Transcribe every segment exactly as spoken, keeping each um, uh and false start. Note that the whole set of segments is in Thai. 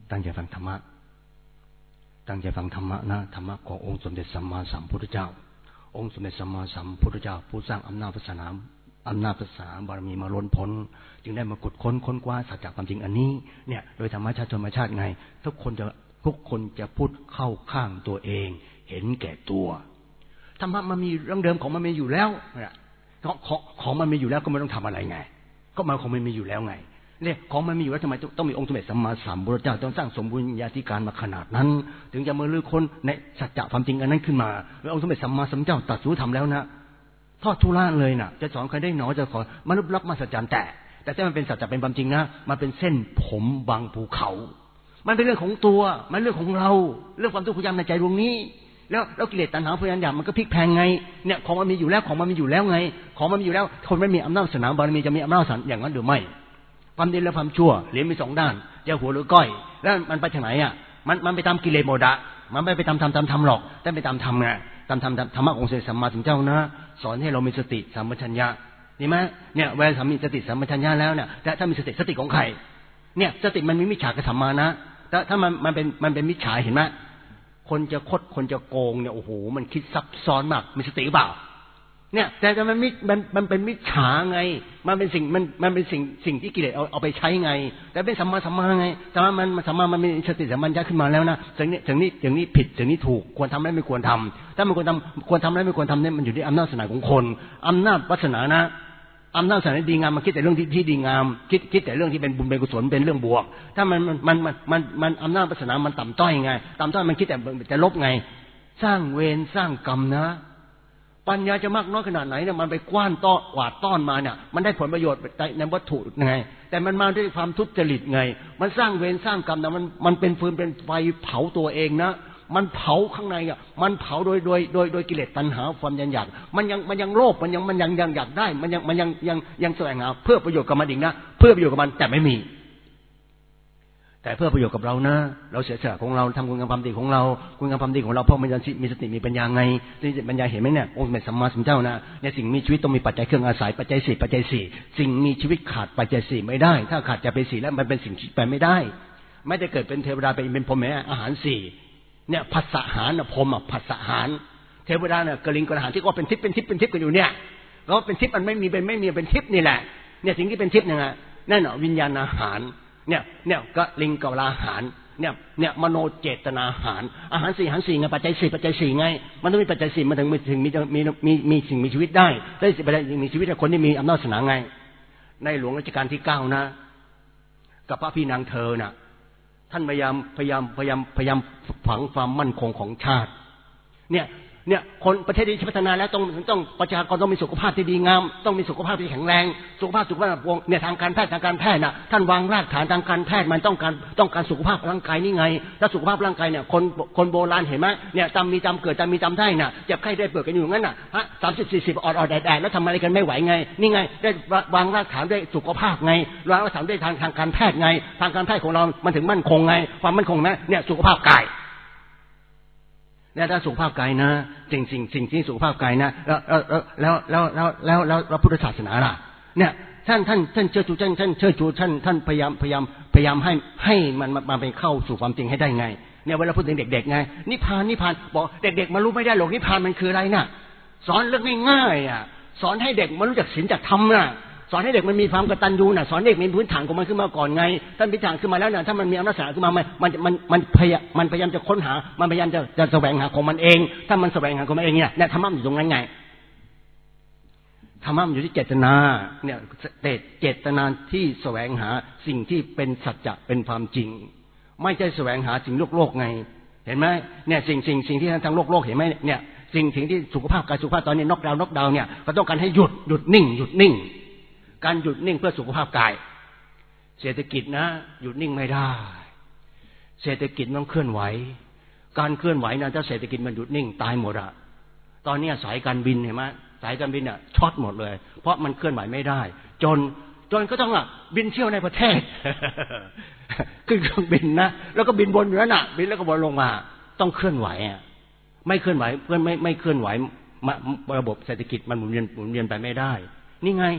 ตั้งใจฟังธรรมะตั้งใจฟังธรรมะนะธรรมะขององค์สมเด็จสัมมาสัมพุทธเจ้าองค์สมเด็จสัมมาสัมพุทธเจ้าผู้สร้างอำนาจศาสนาอำนาจศาสนาบารมีมาล้นพ้นจึงได้มาขุดค้นค้นคว้าสัจจะความจริงอันนี้เนี่ยโดยธรรมชาติธรรมชาติไงทุกคนจะทุกคนจะพูดเข้าข้างตัวเองเห็นแก่ตัวธรรมะมันมีเรื่องเดิมของมันมีอยู่แล้วของของมันมีอยู่แล้วก็ไม่ต้องทำอะไรไงก็มันของมันมีอยู่แล้วไงเนี่ยของมันมีอยู่แล้วทำไมต้องมีองค์สมเด็จสัมมาสัมพุทธเจ้าต้องสร้างสมบูรณาธิการมาขนาดนั้นถึงจะมาลื้อค้นในสัจจะความจริงอันนั้นขึ้นมาแล้วองค์สมเด็จสัมมาสัมพุทธเจ้าตรัสรู้ทำแล้วนะทอดทุระเลยนะจะสอนใครได้หนอจะขอมนุษย์รักมาสัจจันแต่แต่ถ้ามันเป็นสัจจะเป็นความจริงนะมันเป็นเส้นผมบางภูเขามันเป็นเรื่องของตัวมันเรื่องของเราเรื่องความทุกข์พยายามในใจดวงนี้แล้วแล้วกิเลสตัณหาพยายามมันก็พลิกแพลงไงเนี่ยของมันมีอยู่แล้วของมันมีอยู่แล้วไงของมันมีอยู่แล้วคนไม่มีอำนาจศาสนาบารมีจะมีอำนาจศาสนาอย่างนั้นหรือไม่ความดีและความชั่วเหรียญมีสองด้านจะหัวหรือก้อยแล้วมันไปทางไหนอ่ะมันมันไปตามกิเลสโมดะมันไม่ไปตามธรรมตามธรรมหรอกแต่ไปตามธรรมไงตามธรรมธรรมะองค์สัมมาสัมพุทธเจ้านะสอนให้เรามีสติสัมปชัญญะนี่ไหมเนี่ยเวลามีสติสัมปชัญญะแล้วเนี่ยแต่ถ้ามีสติสติของใครเนี่ยสติมันมีมิจฉากับสัมมานะแต่ถ้ามันมันเป็นมันเป็นมิจฉาเห็นไหมคนจะคดคนจะโกงเนี่ยโอ้โหมันคิดซับซ้อนมากมีสติหรือเปล่าเนี่ยแต่แต่มันมิมันมันเป็นมิจฉาไงมันเป็นสิ่งมันมันเป็นสิ่งสิ่งที่กิเลสเอาเอาไปใช้ไงแต่เป็นสัมมาสัมมาไงสัมมามันสัมมามันมีสติสัมปชัญญะขึ้นมาแล้วนะถึงนี้ถึงนี้ถึงนี้ผิดถึงนี้ถูกควรทำและไม่ควรทำถ้ามันควรทำควรทำและไม่ควรทำเนี่ยมันอยู่ที่อำนาจศาสนาของคนอำนาจวาสนานะอำนาจศาสนาดีงามมันคิดแต่เรื่องที่ที่ดีงามคิดคิดแต่เรื่องที่เป็นบุญเป็นกุศลเป็นเรื่องบวกถ้ามันมันมันมันมันอำนาจวาสนามันต่ำต้อยไงต่ำต้อยมันคิดแต่จะลบไงสร้างเวรสร้างกรรมนะปัญญาจะมากน้อยขนาดไหนเนี่ยมันไปกว้านต้อกวาดต้อนมาเนี่ยมันได้ผลประโยชน์ในวัตถุไงแต่มันมาด้วยความทุจริตไงมันสร้างเวรสร้างกรรมนะมันมันเป็นฟืนเป็นไฟเผาตัวเองนะมันเผาข้างในอ่ะมันเผาโดยโดยโดยโดยกิเลสตัณหาความยันอยากมันยังมันยังโลภมันยังมันยังยังอยากได้มันยังมันยังยังยังแสวงหาเพื่อประโยชน์กับมันอีกนะเพื่อประโยชน์กับมันแต่ไม่มีแต่เพื่อประโยชน์กับเรานะเราเสียสละของเราทำคุณงามความดีของเราคุณงามความดีของเราเพราะมันมีสติมีปัญญาไงที่ปัญญาเห็นไหมเนี่ยองค์สมเด็จสัมมาสัมพุทธเจ้านะในสิ่งมีชีวิตต้องมีปัจจัยเครื่องอาศัยปัจจัยสี่ปัจจัยสี่สิ่งมีชีวิตขาดปัจจัยสี่ไม่ได้ถ้าขาดจะเป็นสี่แล้วมันเป็นสิ่งที่ไปไม่ได้ไม่ได้เกิดเป็นเทวดาเป็นเป็นพรหมเนี่ยอาหารสี่เนี่ยภัสสหารนะพรหมภัสสหารเทวดาเนี่ยกลิงกลหารที่ก็เป็นทิพย์เป็นทิพย์เป็นทิพย์กันอยู่เนี่ยแล้วเป็นทิพย์มันไม่มีเป็นไม่มีเป็นทิพย์นี่แหละเนี่ยสิ่งที่เป็นทิพย์เนี่ยนั่นเนาะวิญญาณอาหารเนี่ยเนี่ยก็ลิงกลาหารเนี่ยเนี่ยมโนเจตนาหารอาหารสี่อาหารสี่ไงปัจจัยสี่ปัจจัยสี่ไงมันต้องมีปัจจัยสี่มันถึงมีถึงมีมีมีมีสิ่งมีชีวิตได้ได้ปัจจัยมีชีวิตคนที่มีอำนาจศาสนาไงในหลวงรัชกาลที่เก้านะกับพระพี่นางเธอน่ะท่านพยายามพยายามพยายามพยายามฝังความมั่นคงของชาติเนี่ยเนี่ยคนประเทศที่พัฒนาแล้วต้องต้องประชากรต้องมีสุขภาพที่ดีงามต้องมีสุขภาพที่แข็งแรงสุขภาพสุขภาพเนี่ยทางการแพทย์ทางการแพทย์น่ะท่านวางรากฐานทางการแพทย์มันต้องการต้องการสุขภาพร่างกายนี่ไงถ้าสุขภาพร่างกายเนี่ยคนคนโบราณเห็นไหมเนี่ยจำมีจำเกิดจำมีจำได้น่ะเจ็บไข้ได้ป่วยกันอยู่งั้นน่ะฮะสามสิบสี่สิบออดออดแดดแดดแล้วทำอะไรกันไม่ไหวไงนี่ไงได้วางรากฐานด้วยสุขภาพไงวางรากฐานด้วยทางทางการแพทย์ไงทางการแพทย์ของเรามันถึงมั่นคงไงความมั่นคงนะเนี่ยสุขภาพกายเนี่ยถ้าสุขภาพกายนะสิ่งสิ่งสิ่งที่สุขภาพกายนะแล้วแล้วแล้วแล้วแล้วแล้วแล้วพุทธศาสนาล่ะเนี่ยท่านท่านท่านเชิดชูท่านท่านเชิดชูท่านท่านพยายามพยายามพยายามให้ให้มันมาไปเข้าสู่ความจริงให้ได้ไงเนี่ยเวลาพูดถึงเด็กๆไงนิพพานนิพพานบอกเด็กๆมารู้ไม่ได้หรอกนิพพานมันคืออะไรน่ะสอนเรื่องง่ายๆอ่ะสอนให้เด็กมันรู้จักศีลจักธรรมน่ะสอนให้เด็กมันมีความกตัญญูน่ะสอนเด็กมีพื้นฐานของมันขึ้นมาก่อนไงท่านพิจารณาขึ้นมาแล้วเนี่ยถ้ามันมีอำนาจศาสนาขึ้นมามันมันมันพยายามมันพยายามจะค้นหามันพยายามจะจะแสวงหาของมันเองถ้ามันแสวงหาของมันเองเนี่ยเนี่ยธรรมะอยู่ตรงนั้นไงธรรมะอยู่ที่เจตนาเนี่ยเจตนาที่แสวงหาสิ่งที่เป็นสัจจะเป็นความจริงไม่ใช่แสวงหาสิ่งโลกโลกไงเห็นไหมเนี่ยสิ่งสิ่งสิ่งที่ทางโลกโลกเห็นไหมเนี่ยสิ่งสิ่งที่สุขภาพกายสุขภาพตอนนี้น็อกดาวน์น็อกดาวน์เนี่ยเขาต้องการให้หยุดหยุดนิ่งหยุดนิ่งการหยุดนิ่งเพื่อสุขภาพกายเศรษฐกิจนะหยุดนิ่งไม่ได้เศรษฐกิจต้องเคลื่อนไหวการเคลื่อนไหวนะถ้าเศรษฐกิจมันหยุดนิ่งตายหมดอะตอนนี้สายการบินเห็นไหมสายการบินอะช็อตหมดเลยเพราะมันเคลื่อนไหวไม่ได้จนจนก็ต้องอะบินเที่ยวในประเทศ ขึ้นเครื่องบินนะแล้วก็บินบนอยู่นั่นอะบินแล้วก็วนลงมาต้องเคลื่อนไหวอะไม่เคลื่อนไหวเพื่อนไม่ไม่เคลื่อนไหวระบบเศรษฐกิจมันหมุนเวียนหมุนเวียนไปไม่ได้นี่ไง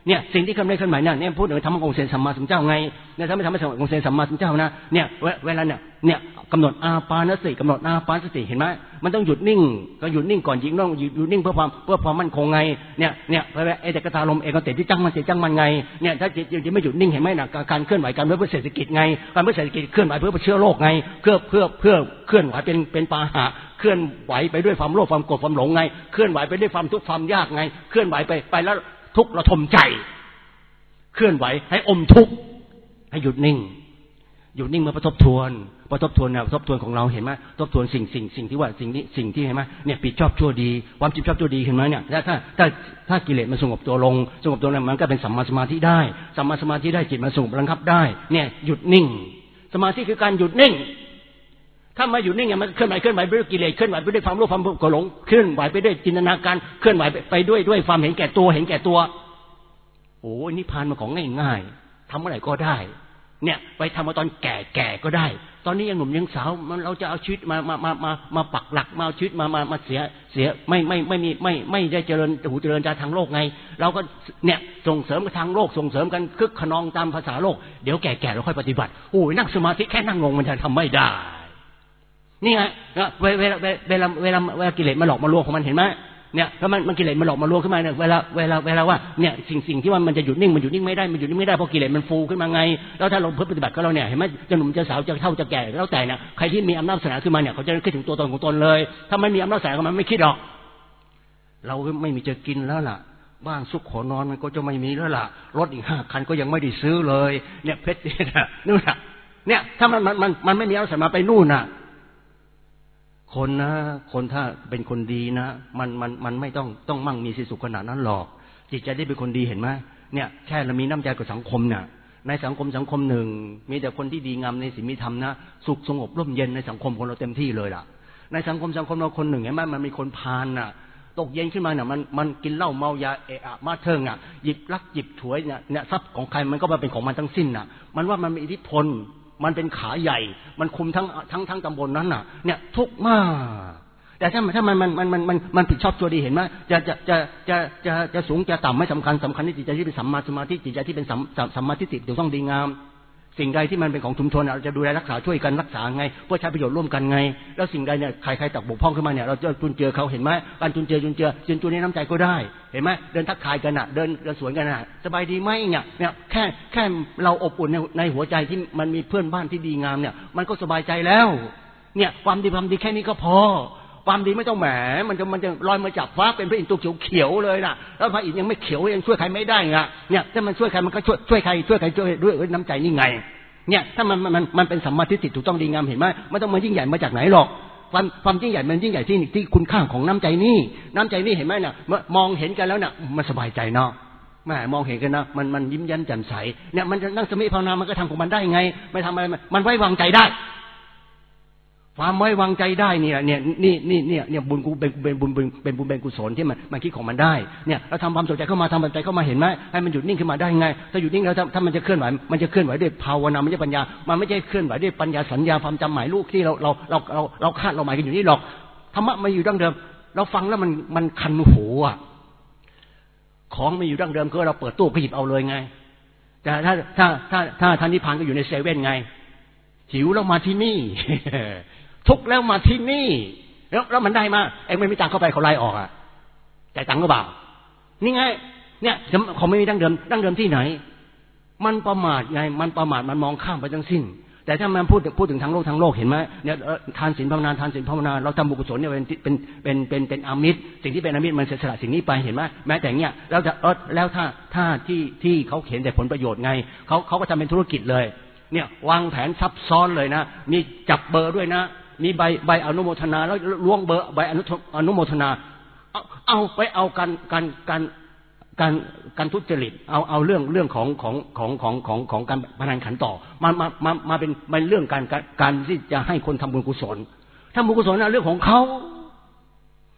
เนี่ยสิ่งที่เคลื่อนไหวเคลื่อนไหวเนี่ยเนี่ยพูดถึงธรรมองค์เสนสัมมาสัมพุทธเจ้าไงเนี่ยถ้าไม่ทำให้องค์เสนสัมมาสัมพุทธเจ้านะเนี่ยเวลาเนี่ยเนี่ยกำหนดอาปานสติกำหนดอาปานสติเห็นไหมมันต้องหยุดนิ่งก็หยุดนิ่งก่อนยิงต้องหยุดหยุดนิ่งเพื่อความเพื่อความมั่นคงไงเนี่ยเนี่ยเพราะว่าเอเดกตาลมเอกเตที่จังมันเตจังมันไงเนี่ยถ้าจิตจิตไม่หยุดนิ่งเห็นไหมนะการเคลื่อนไหวการเพื่อเศรษฐกิจไงการเพื่อเศรษฐกิจเคลื่อนไหวเพื่อเชื้อโรคไงเพื่อเพื่อเพื่อเคลื่อนไหวเป็นเป็นปาหะเคลื่อนไหวไปด้วยความโลภความโกรธความหลงไงเคลื่อนไหวไปด้วยความทุกข์ความยากไงเคลื่อนไหวไปไปแล้วทุกข์ระทมใจเคลื่อนไหวให้อมทุกข์ให้หยุดนิ่งหยุดนิ่งมาประทบทวนประทบทวนเนี่ยทบทวนของเราเห็นไหมทบทวนสิ่งสิ่งสิ่งที่ว่าสิ่งนี้สิ่งที่เห็นไหมเนี่ยผิดชอบชั่วดีความผิดชอบชั่วดีเห็นไหมเนี่ยถ้าถ้าถ้าถ้ากิเลสมันสงบตัวลงสงบตัวลงมันก็เป็นสัมมาสมาธิได้สัมมาสมาธิได้จิตมันสงบระงับได้เนี่ยหยุดนิ่งสมาธิคือการหยุดนิ่งถ้ามาหยุดนิ่งเนี่ยมันเคลื่อนไหวเคลื่อนไหวไปด้วยกิเลสเคลื่อนไหวไปด้วยความโลภความโกรธหลงเคลื่อนไหวไปด้วยจินตนาการเคลื่อนไหวไปด้วยด้วยความเห็นแก่ตัวเห็นแก่ตัวโอ้ยนิพพานมันของง่ายๆทำเมื่อไหร่ก็ได้เนี่ยไปทำมาตอนแก่ๆก็ได้ตอนนี้ยังหนุ่มยังสาวมันเราจะเอาชีวิตมามามามามาปักหลักมาเอาชีวิตมามามาเสียเสียไม่ไม่ไม่มีไม่ไม่ได้เจริญหูเจริญใจทางโลกไงเราก็เนี่ยส่งเสริมกันทางโลกส่งเสริมกันคึกขนองตามภาษาโลกเดี๋ยวแก่ๆเราค่อยปฏิบัติโอ้ยนั่งสมาธิแค่นั่งงงมันจะทำไม่ได้นี่ไงเวลาเวลาเวลาเวลากิเลสมาหลอกมาลวงของมันเห็นไหมเนี่ยถ้ามันมันกิเลสมันหลอกมาลวงขึ้นมาเนี่ยเวลาเวลาเวลาว่าเนี่ยสิ่งสิ่งที่ว่ามันจะหยุดนิ่งมันหยุดนิ่งไม่ได้มันหยุดนิ่งไม่ได้เพราะกิเลสมันฟูขึ้นมาไงแล้วถ้าเราเพิ่มปฏิบัติก็เราเนี่ยเห็นไหมจะหนุ่มจะสาวจะเฒ่าจะแก่แล้วแต่เนี่ยใครที่มีอำนาจศาสนาขึ้นมาเนี่ยเขาจะคิดถึงตัวตนของตนเลยถ้าไม่มีอำนาจศาสนามันไม่คิดหรอกเราไม่มีจะกินแล้วล่ะบ้านซุกขอนอนมันก็จะไม่มีแล้วล่ะรถอีกห้าคันก็ยังไม่ได้ซื้อเลยเนี่ยเพชรเนี่ยนู่นน่ะเนี่ยถ้ามันมันมันมันไม่มีอำนาจศาสนาไปนู่นน่ะคนนะคนถ้าเป็นคนดีนะมันมันมันไม่ต้องต้องมั่งมีสีสุขขนาดนั้นหรอกจิตใจได้เป็นคนดีเห็นไหมเนี่ยแค่เรามีน้ำใจกับสังคมเนี่ยในสังคมสังคมหนึ่งมีแต่คนที่ดีงามในศีลมีธรรมนะสุขสงบร่มเย็นในสังคมคนเราเต็มที่เลยล่ะในสังคมสังคมเราคนหนึ่งเห็นไหมมันมีคนพาลน่ะตกเย็นขึ้นมาเนี่ยมันมันกินเหล้าเมายาเอะอะมาเทิงอ่ะหยิบลักหยิบฉวยเนี่ยเนี่ยทรัพย์ของใครมันก็มาเป็นของมันทั้งสิ้นน่ะมันว่ามันมีอิทธิพลมันเป็นขาใหญ่มันคุมทั้งทั้งทั้งตำบลนั้นน่ะเนี่ยทุกข์มากแต่ถ้าถ้ามันมันมันมันมันมันผิดชอบชั่วดีเห็นไหมจะจะจะจะจะจะสูงจะต่ำไม่สำคัญสำคัญที่จิตใจที่เป็นสัมมาสมาธิจิตใจที่เป็นสัมสัมมาทิฏฐิถูกต้องดีงามสิ่งใดที่มันเป็นของชุมชนเราจะดูแลรักษาช่วยกันรักษาไงเพื่อใช้ประโยชน์ร่วมกันไงแล้วสิ่งใดเนี่ยใครใครตักบกพร่องขึ้นมาเนี่ยเราจะจุนเจือเขาเห็นไหมการจุนเจือจุนเจือจุนจุนในน้ำใจก็ได้เห็นไหมเดินทักทายกันอ่ะเดินเดินสวนกันอ่ะสบายดีไหมเนี่ยเนี่ยแค่แค่เราอบอุ่นในในหัวใจที่มันมีเพื่อนบ้านที่ดีงามเนี่ยมันก็สบายใจแล้วเนี่ยความดีความดีแค่นี้ก็พอความดีไม่ต้องแหมมันจะมันจะลอยมาจากฟ้าเป็นพระอินทร์ตัวเขียวๆเลยน่ะแล้วพระอินทร์ยังไม่เขียวยังช่วยใครไม่ได้ไงเนี่ยถ้ามันช่วยใครมันก็ช่วยช่วยใครช่วยใครช่วยด้วยน้ำใจนี่ไงเนี่ยถ้ามันมันมันเป็นสัมมาทิฏฐิถูกต้องดีงามเห็นไหมไม่ต้องมายิ่งใหญ่มาจากไหนหรอกความความยิ่งใหญ่มันยิ่งใหญ่ที่ที่คุณค่าของน้ำใจนี่น้ำใจนี่เห็นไหมเนี่ยมองเห็นกันแล้วเนี่ยมันสบายใจเนาะแม่มองเห็นกันนะมันมันยิ้มแย้มแจ่มใสเนี่ยมันจะนั่งสมาธิภาวนามันก็ทำของมันได้ไงไม่ทำอะไรมันไว้วางใจได้ความไว้วางใจได้เนี่ยเนี่ยนี่นี่เนี่ยเนี่ยบุญกูเป็นเป็นบุญเป็นบุญเป็นกุศลที่มันมันคิดของมันได้เนี่ยเราทำความสนใจเข้ามาทำปัจจัยเข้ามาเห็นไหมให้มันหยุดนิ่งขึ้นมาได้ไงถ้าหยุดนิ่งแล้วถ้ามันจะเคลื่อนไหวมันจะเคลื่อนไหวด้วยภาวนาไม่ใช่ปัญญามันไม่ใช่เคลื่อนไหวด้วยปัญญาสัญญาความจำหมายลูกที่เราเราเราเราเราคาดเราหมายกันอยู่นี่หรอกธรรมะมาอยู่ดั้งเดิมเราฟังแล้วมันมันคันหูอ่ะของมาอยู่ดั้งเดิมก็เราเปิดตู้ก็หยิบเอาเลยไงแต่ถ้าถ้าถ้าถ้าท่านนิพพานก็อยู่ในเซเว่นไงหิวแล้วมาที่นี่ทุกแล้วมาที่นี่แล้วแล้วมันได้มาเองไม่มีตังค์เข้าไปเขาไล่ออกอ่ะจ่ายตังค์ก็เปล่านี่ไงเนี่ยเขาไม่มีดั้งเดิมดั้งเดิมที่ไหนมันประมาทไงมันประมาทมันมองข้ามไปทั้งสิ้นแต่ถ้ามันพูดพูดถึงทางโลกทางโลกเห็นไหมเนี่ยทานศีลภาวนาทานศีลภาวนาเราทำบุญกุศลเนี่ยเป็นเป็นเป็นเป็นเป็นอามิตรสิ่งที่เป็นอามิตรมันเสียสละสิ่งนี้ไปเห็นไหมแม้แต่เนี้ยแล้วจะแล้วถ้าถ้าที่ที่เขาเห็นแต่ผลประโยชน์ไงเขาเขาก็ทำเป็นธุรกิจเลยเนี่ยวางแผนซับซ้อนเลยนะมีจับเบอร์ด้วยนะมีใบใบอนุโมทนาแล้วล้วงเบอร์ใบอนุอนุโมทนาเอาเอาไปเอาการการการการการทุจริตเอาเอาเรื่องเรื่องของของของของของของการพนันขันต่อมามามามาเป็นเป็นเรื่องการการที่จะให้คนทำบุญกุศลทำบุญกุศลนะเรื่องของเขา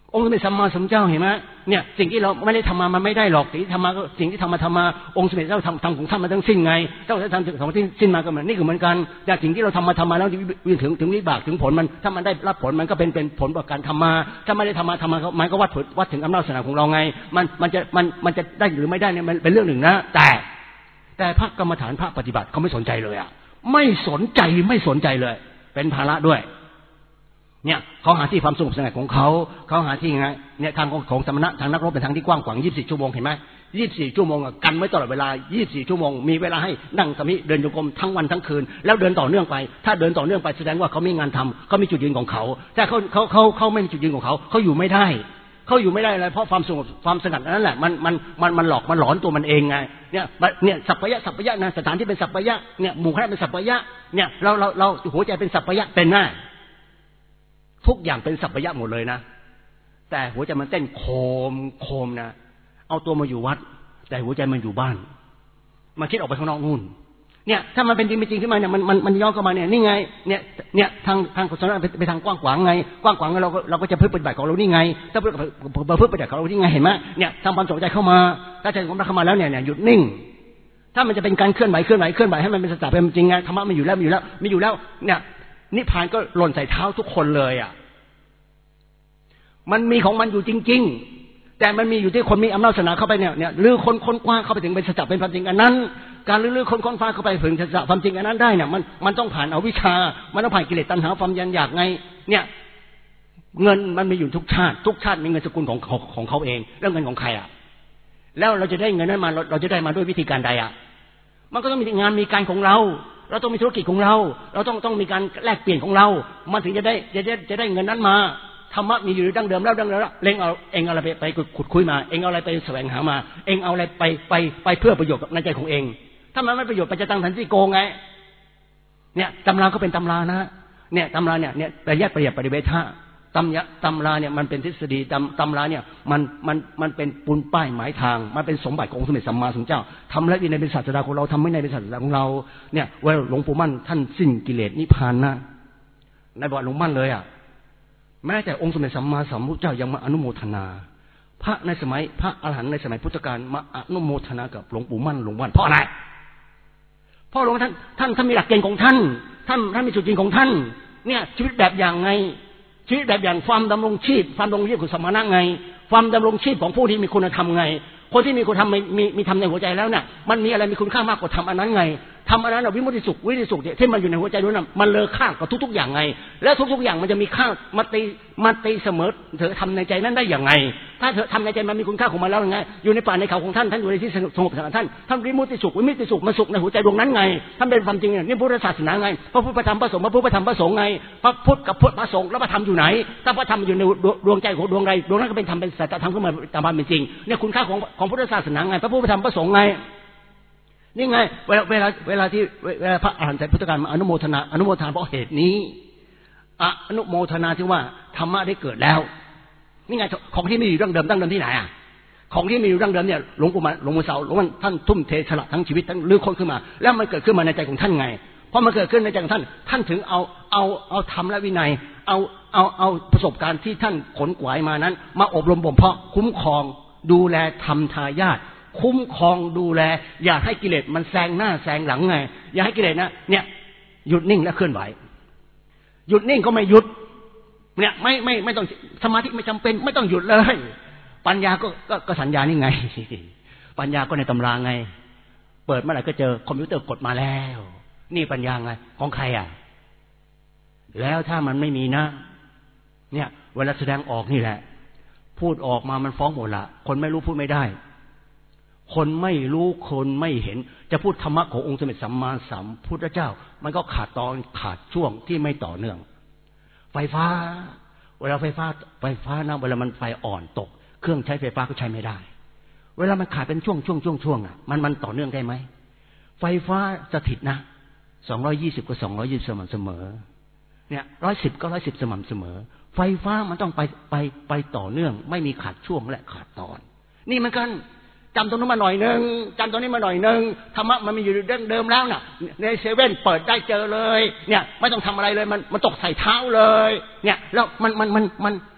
องค์สมเด็จสัมมาสัมพุทธเจ้าเห็นไหมเนี่ยสิ่งที่เราไม่ได้ทำมามันไม่ได้หรอกสิ่งที่ทำมาก็สิ่งที่ทำมาทำมาองค์สมเด็จเจ้าทำทำของท่านมาทั้งสิ้นไงเจ้าทำของที่สิ้นมาก็เหมือนนี่ก็เหมือนกันแต่สิ่งที่เราทำมาทำมาแล้วถึงถึงวิบากถึงผลมันถ้ามันได้รับผลมันก็เป็นเป็นผลจากการทำมาถ้าไม่ได้ทำมาทำมามันก็วัดผลวัดถึงอำนาจศาสนาของเราไงมันมันจะมันมันจะได้หรือไม่ได้เนี่ยมันเป็นเรื่องหนึ่งนะแต่แต่พระกรรมฐานพระปฏิบัติเขาไม่สนใจเลยอ่ะไม่สนใจไม่สนใจเลยเป็นภาระด้วยเนี่ยเขาหาที่ความสงบสงัดของเขาเขาหาที่ไงเนี่ยทางของสมณะทางนักรบเป็นทางที่กว้างขวางยี่สิบสี่ชั่วโมงเห็นไหมยี่สิบสี่ชั่วโมงกันไว้ตลอดเวลายี่สิบสี่ชั่วโมงมีเวลาให้นั่งสมาธิเดินโยกมทั้งวันทั้งคืนแล้วเดินต่อเนื่องไปถ้าเดินต่อเนื่องไปแสดงว่าเขามีงานทำเขามีจุดยืนของเขาแต่เขาเขาเขาเขาไม่มีจุดยืนของเขาเขาอยู่ไม่ได้เขาอยู่ไม่ได้เลยเพราะความสงบความสงัดนั่นแหละมันมันมันมันหลอกมันหลอนตัวมันเองไงเนี่ยเนี่ยสัพพยะสัพพยะนะสถานที่เป็นสัพพยะเนี่ยหมู่คณะเป็นสัพพยะเนี่ยเราเราเราหัวใจเป็นสัพพยะเป็นหน้าทุกอย่างเป็นสัพพยะหมดเลยนะแต่หัวใจมันเต้นโคมโคมนะเอาตัวมาอยู่วัดแต่หัวใจมันอยู่บ้านมาคิดออกไปข้างนอกนู่นเนี่ยถ้ามันเป็นจริงเป็นจริงขึ้นมาเนี่ยมันมันมันย้อนเข้ามาเนี่ยนี่ไงเนี่ยเนี่ยทางทางศาสนาไปทางกว้างขวางไงกว้างขวางเราก็เราก็จะพึ่งปฏิบัติของเรานี่ไงถ้าพึ่งพึ่งปฏิบัติของเรานี่ไงเห็นไหมเนี่ยทำความสนใจเข้ามาถ้าใจของเราเข้ามาแล้วเนี่ยเนี่ยหยุดนิ่งถ้ามันจะเป็นการเคลื่อนไหวเคลื่อนไหวเคลื่อนไหวให้มันเป็นสัจจะเป็นจริงไงธรรมะมันอยู่แล้วมีอยู่แล้วมีอยู่แล้วเนี่ยนิพพานก็หล่นใส่เท้าทุกคนเลยอ่ะมันมีของมันอยู่จริงๆแต่มันมีอยู่ที่คนมีอำนาจศาสนาเข้าไปเนี่ยเนี่ยลื้อคนค้นคว้าเข้าไปถึงเป็นสัจจะเป็นความจริงอันนั้นการลื้อคนค้นคว้าเข้าไปถึงสัจจะความจริงอันนั้นได้เนี่ยมันมันต้องผ่านอวิชชามันต้องผ่านกิเลสตัณหาความยันอยากไงเนี่ยเงินมันมีอยู่ทุกชาติทุกชาติมีเงินสกุลของของของเขาเองแล้วเงินของใครอ่ะแล้วเราจะได้เงินนั้นมาเราเราจะได้มาด้วยวิธีการใดอ่ะมันก็ต้องมีงานมีการของเราเราต้องมีธุรกิจของเราเราต้องต้องมีการแลกเปลี่ยนของเรามันถึงจะได้จะได้จะได้เงินนั้นมาธรรมะมีอยู่ดั้งเดิมแล้วดั้งเดิมแล้วเล็งเอาเองเอาอะไรไปไปขุดคุยมาเองเอาอะไรไปแสวงหามาเองเอาอะไรไปไปไปเพื่อประโยชน์ในใจของเองถ้ามันไม่ประโยชน์ไปจะตั้งทันที่โกงไงเนี่ยตำราก็เป็นตำรานะเนี่ยตำราเนี่ยเนี่ยแต่แยกประหยัดปฏิเวทะตำยะตำราเนี่ยมันเป็นทฤษฎีตำตำราเนี่ยมันมันมันเป็นปูนป้ายหมายทางมันเป็นสมบัติขององค์สมเด็จสัมมาสัมพุทธเจ้าทำและวินัยเป็นศาสดาของเราทำไม่ในเป็นศาสดาของเราเนี่ยว่าหลวงปู่มั่นท่านสิ้นกิเลสนิพพานนะในบทหลวงมั่นเลยอ่ะแม้แต่องค์สมเด็จสัมมาสัมพุทธเจ้ายังมาอนุโมทนาพระในสมัยพระอรหันต์ในสมัยพุทธกาลมาอนุโมทนากับหลวงปู่มั่นหลวงมั่นเพราะอะไรเพราะหลวงท่านท่านท่านมีหลักเกณฑ์ของท่านท่านท่านมีจุดยืนของท่านเนี่ยชีวิตแบบอย่างไงชีวิตแบบอย่างความดำรงชีพความดำรงชีพของสมณะไงความดำรงชีพของผู้ที่มีคุณธรรมไงคนที่มีคุณธรรมมีมีธรรมในหัวใจแล้วเนี่ยมันมีอะไรมีคุณค่ามากกว่าธรรมอันนั้นไงทำอันนั้นวิมุตติสุขวิมุตติสุขที่มันอยู่ในหัวใจด้วยนะมันเลอค่ากว่าทุกๆอย่างไงแล้วทุกๆอย่างมันจะมีค่ามาตีมาตีเสมอเธอทำในใจนั้นได้อย่างไงถ้าเธอทำในใจมันมีคุณค่าของมันแล้วยังไงอยู่ในป่าในเขาของท่านท่านอยู่ในที่สงบของท่านท่านวิมุตติสุขวิมุตติสุขมันสุขในหัวใจดวงนั้นไงท่านเป็นความจริงเนี่ยนี่พุทธศาสนาไงพระพุทธธรรมพระสงฆ์พระพุทธธรรมพระสงฆ์ไงพระพุทธกับพุทธพระสงฆ์แล้วพระธรรมอยู่ไหนถ้าพระธรรมอยู่ในดวงใจของดวงใดดวงนั้นก็เป็นธรรมเป็นสัจธรรมขึ้นมาตามความเป็นจริงเนี่ยคุณค่าของของพุทธศาสนาไงพระพุทธธรรมพระสงฆ์ไงนี่ไงเวลาเวลาเวลาที่เวลาพระอรหันต์ในพุทธกาลมาอนุโมทนาอนุโมทนาเพราะเหตุนี้อนุโมทนาที่ว่าธรรมะได้เกิดแล้วนี่ไงของที่มีอยู่ดั้งเดิมดั้งเดิมที่ไหนอ่ะของที่มีอยู่ดั้งเดิมเนี่ยหลวงปู่มันหลวงปู่เสาหลวงมันท่านทุ่มเทฉละทั้งชีวิตทั้งลื้อค้นขึ้นมาแล้วมันเกิดขึ้นมาในใจของท่านไงพอมันเกิดขึ้นในใจของท่านท่านถึงเอาเอาเอาธรรมและวินัยเอาเอาเอาประสบการณ์ที่ท่านขนขวายมานั้นมาอบรมบ่มเพาะคุ้มครองดูแลธรรมทายาทคุ้มครองดูแลอย่าให้กิเลสมันแซงหน้าแซงหลังไงอย่าให้กิเลสนะเนี่ยหยุดนิ่งและเคลื่อนไหวหยุดนิ่งก็ไม่หยุดเนี่ยไม่ไม่ไม่ต้องสมาธิไม่จำเป็นไม่ต้องหยุดเลยปัญญาก็ก็ก็สัญญานี่ไงปัญญาก็ในตำราไงเปิดเมื่อไหร่ก็เจอคอมพิวเตอร์กดมาแล้วนี่ปัญญาไงของใครอ่ะแล้วถ้ามันไม่มีนะเนี่ยเวลาแสดงออกนี่แหละพูดออกมามันฟ้องหมดละคนไม่รู้พูดไม่ได้คนไม่รู้คนไม่เห็นจะพูดธรรมะขององค์สมเด็จสัมมาสัมพุทธเจ้ามันก็ขาดตอนขาดช่วงที่ไม่ต่อเนื่องไฟฟ้าเวลาไฟฟ้าไฟฟ้านะเวลามันไฟอ่อนตกเครื่องใช้ไฟฟ้าก็ใช้ไม่ได้เวลามันขาดเป็นช่วงช่วงช่วงช่วงอ่ะมันมันต่อเนื่องได้ไหมไฟฟ้าสถิตนะสองร้อยยี่สิบก็สองร้อยยี่สิบสม่ำเสมอเนี่ยร้อยสิบก็ร้อยสิบสม่ำเสมอไฟฟ้ามันต้องไปไปไปต่อเนื่องไม่มีขาดช่วงและขาดตอนนี่มันกันจำตรงนี้มาหน่อยนึงจำตรงนี้มาหน่อยนึงธรรมะมันมีอยู่เดิมเดิมแล้วน่ะในเซเว่นเปิดได้เจอเลยเนี่ยไม่ต้องทำอะไรเลยมันมันตกใส่เท้าเลยเนี่ยแล้วมันมันมันมัน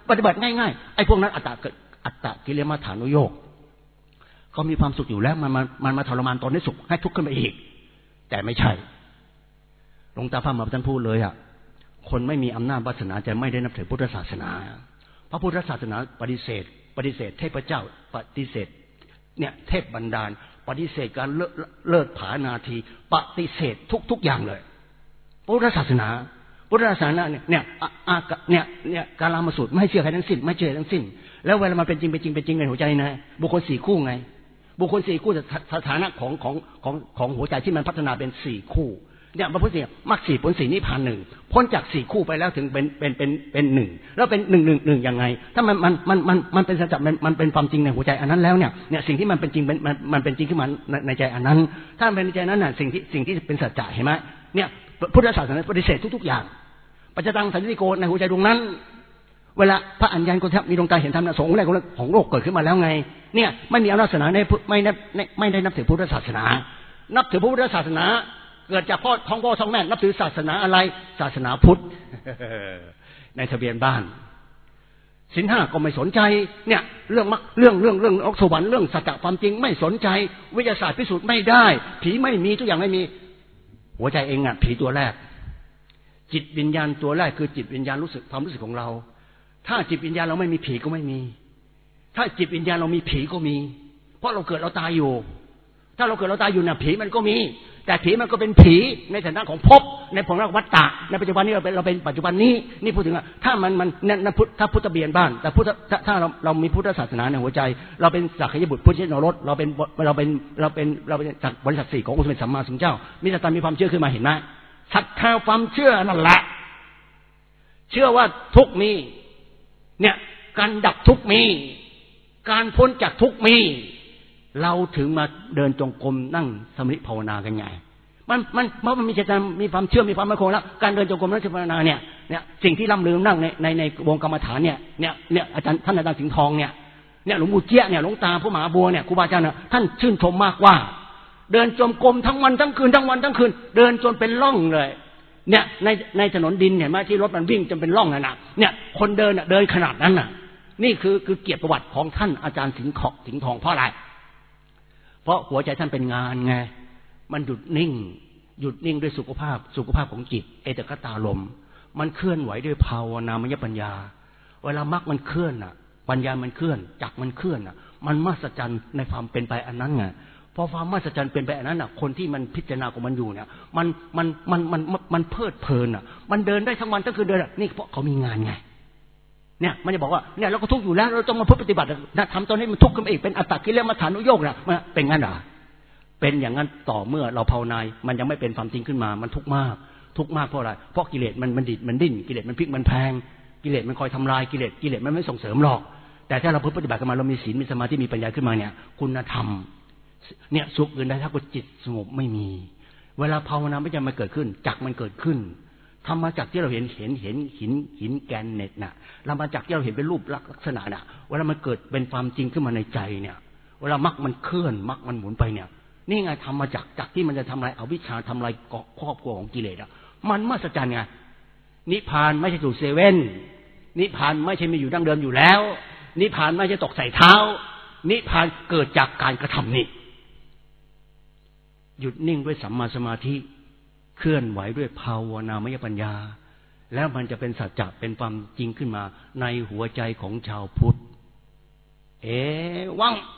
ปฏิบัติง่ายๆไอ้พวกนั้นอัตตะอัตตะกิเลมัฏฐานุโยคเขามีความสุขอยู่แล้วมันมันมันมาทรมานตนให้สุขให้ทุกข์ขึ้นไปอีกแต่ไม่ใช่หลวงตาพระมหาท่านพูดเลยอ่ะคนไม่มีอำนาจวาสนาจะไม่ได้นับถือพุทธศาสนาพระพุทธศาสนาปฏิเสธปฏิเสธเทพเจ้าปฏิเสธเนี่ยเทพบันดาลปฏิเสธการเลิศเลิศผานาทีปฏิเสธทุกทุกอย่างเลยพุทธศาสนาพุทธศาสนาเนี่ยเนี่ยเนี่ยเนี่ยการละมาสูตรไม่เชื่อใครทั้งสิ้นไม่เชื่อทั้งสิ้นแล้วเวลามันเป็นจริงเป็นจริงเป็นจริงในหัวใจนะบุคคลสี่คู่ไงบุคคลสี่คู่สถานะของของของของหัวใจที่มันพัฒนาเป็นสี่คู่เนี่ยพระพุทธเจ้ามรรคสี่ผลสี่นิพพานหนึ่งพ้นจากสี่คู่ไปแล้วถึงเป็นเป็นเป็นเป็นหนึ่งแล้วเป็นหนึ่งหนึ่งหนึ่งยังไงถ้ามันมันมันมันมันเป็นสัจจะมันมันเป็นความจริงในหัวใจอันนั้นแล้วเนี่ยเนี่ยสิ่งที่มันเป็นจริงเป็นมันมันเป็นจริงขึ้นมาในในใจอันนั้นถ้ามันเป็นในใจนั้นน่ะสิ่งที่สิ่งที่เป็นสัจจะเห็นไหมเนี่ยพุทธศาสนาปฏิเสธทุกๆอย่างปัจจตังสันติโกในหัวใจดวงนั้นเวลาพระอัญญาณโกฏมีดวงตาเห็นธรรมนะสงฆ์แรกของโลกเกิดขึ้นมาแล้วไงเนี่ยไม่มีอำนาจศาสนาในไม่ได้ไม่ได้นับถือพุทธศาสนานับถือพุทธศาสนาเกิดจากพ่อท้องพ่อท้องแม่นับถือศาสนาอะไรศาสนาพุทธในทะเบียนบ้านศีลห้าก็ไม่สนใจเนี่ยเรื่องมักเรื่องเรื่องเรื่องออกสวรรค์เรื่องสัจจะความจริงไม่สนใจวิทยาศาสตร์พิสูจน์ไม่ได้ผีไม่มีทุกอย่างไม่มีหัวใจเองอ่ะผีตัวแรกจิตวิญญาณตัวแรกคือจิตวิญญาณรู้สึกความรู้สึกของเราถ้าจิตวิญญาณเราไม่มีผีก็ไม่มีถ้าจิตวิญญาณเรามีผีก็มีเพราะเราเกิดเราตายอยู่ถ้าเราเกิดเราตายอยู่น่ะผีมันก็มีแต่ผีมันก็เป็นผีในฐานะของภพในผลวัฏฏะในปัจจุบันนี้เราเป็นเราเป็นปัจจุบันนี้นี่พูดถึงว่าถ้ามันมันนั่นพุทธถ้าพุทธเบียนบ้านแต่พุทธถ้าเราเรามีพุทธศาสนาในหัวใจเราเป็นสักยบุตรพุทธเจ้ารถเราเป็นเราเป็นเราเป็นเราเป็นจากบริษัทสี่ขององค์สมเด็จสัมมาสัมพุทธเจ้ามีศรัทธามีความเชื่อขึ้นมาเห็นไหมศรัทธาความเชื่อนั่นแหละเชื่อว่าทุกมีเนี่ยการดับทุกมีการพ้นจากทุกมีเราถึงมาเดินจงกรมนั่งสมาธิภาวนากันไงมันมันเพราะมันมีเจตนามีความเชื่อมีความมั่นคงแล้วการเดินจงกรมนั่งภาวนาเนี่ยเนี่ยสิ่งที่ล่ำลือนั่งในในในวงกรรมฐานเนี่ยเนี่ยเนี่ยอาจารย์ท่านอาจารย์สิงห์ทองเนี่ยเนี่ยหลวงปู่เจี๊ยเนี่ยหลวงตาผู้มหาบัวเนี่ยครูบาอาจารย์ท่านชื่นชมมากว่าเดินจงกรมทั้งวันทั้งคืนทั้งวันทั้งคืนเดินจนเป็นร่องเลยเนี่ยในในถนนดินเห็นไหมที่รถมันวิ่งจนเป็นร่องน่ะนะเนี่ยคนเดินน่ะเดินขนาดนั้นน่ะนี่คือคือเกียรติประวัติของท่านอาจารย์สิงห์ทองสิงห์ทองเพราะอะไรเพราะหัวใจท่านเป็นงานไงมันหยุดนิ่งหยุดนิ่งด้วยสุขภาพสุขภาพของจิตเอตคตาลมมันเคลื่อนไหวด้วยภาวนามยปัญญาเวลามรรคมันเคลื่อนน่ะปัญญามันเคลื่อนจักมันเคลื่อนน่ะมันมหัศจรรย์ในความเป็นไปอันนั้นไงพอความมหัศจรรย์เป็นไปอันนั้นน่ะคนที่มันพิจารณาของมันอยู่เนี่ยมันมันมันมันมันเพลิดเพลินน่ะมันเดินได้ทั้งวันทั้งคืนเดินนี่เพราะเขามีงานไงเนี่ยมันจะบอกว่าเนี่ยเราก็ทุกข์อยู่แล้วเราต้องมาปฏิบัตินะทำตอนนี้มันทุกข์ขึ้นมาอีกเป็นอัตตกิเลมัฏฐานุโยคนะมันเป็นงั้นเหรอเป็นอย่างนั้นต่อเมื่อเราภาวนามันยังไม่เป็นความจริงขึ้นมามันทุกข์มากทุกข์มากเพราะอะไรเพราะกิเลสมันมันดิดมันดิ้นกิเลสมันพลิกมันแพงกิเลสมันคอยทำลายกิเลสกิเลสมันไม่ส่งเสริมหรอกแต่ถ้าเราปฏิบัติกันมาเรามีศีลมีสมาธิมีปัญญาขึ้นมาเนี่ยคุณธรรมเนี่ยสุขอื่นใดถ้าจิตสงบไม่มีเวลาภาวนาไม่จะมาเกิดขึ้นจักมันเกิดขึ้นธรรมจักที่เราเห็นเห็นเห็นหินหินแกนเน็ตน่ะธรรมจักที่เราเห็นเป็นรูปลักษณะน่ะเวลามันเกิดเป็นความจริงขึ้นมาในใจเนี่ยเวลามรรคมันเคลื่อนมรรคมันหมุนไปเนี่ยนี่ไงธรรมจักจักที่มันจะทำลายอวิชชาทำลายครอบครัวของกิเลสอ่ะมันมหัศจรรย์ไงนิพพานไม่ใช่ถูกเซเว่นนิพพานไม่ใช่มีอยู่ดั้งเดิมอยู่แล้วนิพพานไม่ใช่ตกใส่เท้านิพพานเกิดจากการกระทำนี่หยุดนิ่งด้วยสัมมาสมาธิเคลื่อนไหวด้วยภาวนามยปัญญาแล้วมันจะเป็นสัจจะเป็นความจริงขึ้นมาในหัวใจของชาวพุทธเอวัง